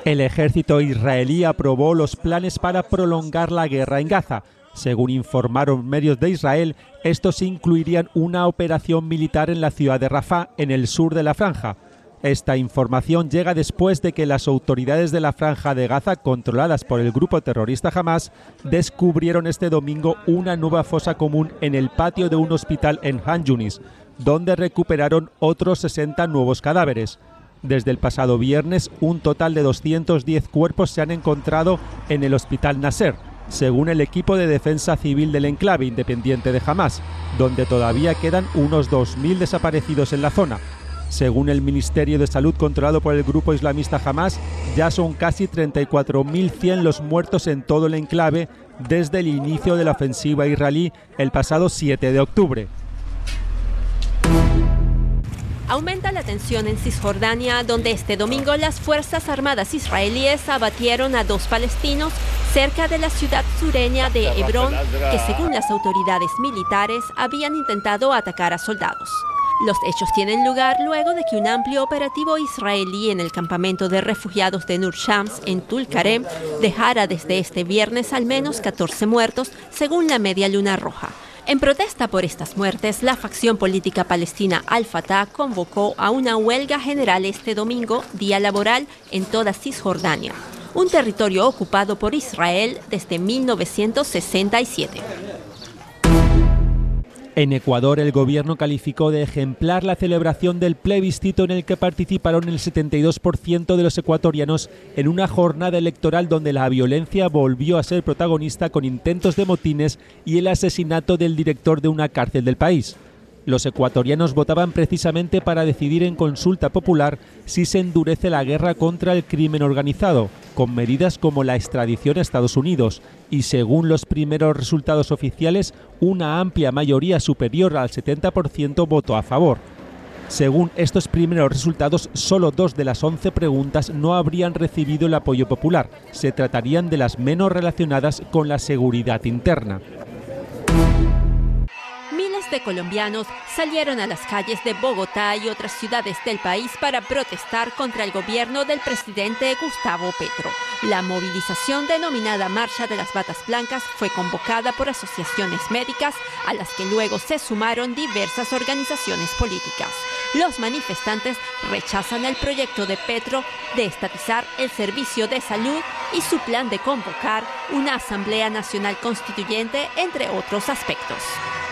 El ejército israelí aprobó los planes para prolongar la guerra en Gaza. Según informaron medios de Israel, estos incluirían una operación militar en la ciudad de Rafah, en el sur de la franja. Esta información llega después de que las autoridades de la franja de Gaza, controladas por el grupo terrorista Hamás, descubrieron este domingo una nueva fosa común en el patio de un hospital en Han Yunis, donde recuperaron otros 60 nuevos cadáveres. Desde el pasado viernes, un total de 210 cuerpos se han encontrado en el hospital Nasser, según el equipo de defensa civil del enclave independiente de Hamás, donde todavía quedan unos 2.000 desaparecidos en la zona. Según el Ministerio de Salud controlado por el grupo islamista Hamás, ya son casi 34.100 los muertos en todo el enclave desde el inicio de la ofensiva israelí el pasado 7 de octubre. Aumenta la tensión en Cisjordania, donde este domingo las Fuerzas Armadas israelíes abatieron a 2 palestinos cerca de la ciudad sureña de Hebrón, que según las autoridades militares habían intentado atacar a soldados. Los hechos tienen lugar luego de que un amplio operativo israelí en el campamento de refugiados de Nur Shams, en Tulkarem, dejara desde este viernes al menos 14 muertos, según la Media Luna Roja. En protesta por estas muertes, la facción política palestina Al-Fatah convocó a una huelga general este domingo, día laboral, en toda Cisjordania, un territorio ocupado por Israel desde 1967. En Ecuador, el gobierno calificó de ejemplar la celebración del plebiscito en el que participaron el 72% de los ecuatorianos en una jornada electoral donde la violencia volvió a ser protagonista con intentos de motines y el asesinato del director de una cárcel del país. Los ecuatorianos votaban precisamente para decidir en consulta popular si se endurece la guerra contra el crimen organizado, con medidas como la extradición a Estados Unidos, y según los primeros resultados oficiales, una amplia mayoría superior al 70% votó a favor. Según estos primeros resultados, solo 2 de las 11 preguntas no habrían recibido el apoyo popular. Se tratarían de las menos relacionadas con la seguridad interna. De colombianos salieron a las calles de Bogotá y otras ciudades del país para protestar contra el gobierno del presidente Gustavo Petro. La movilización denominada Marcha de las Batas Blancas fue convocada por asociaciones médicas, a las que luego se sumaron diversas organizaciones políticas. Los manifestantes rechazan el proyecto de Petro de estatizar el servicio de salud y su plan de convocar una Asamblea Nacional Constituyente, entre otros aspectos.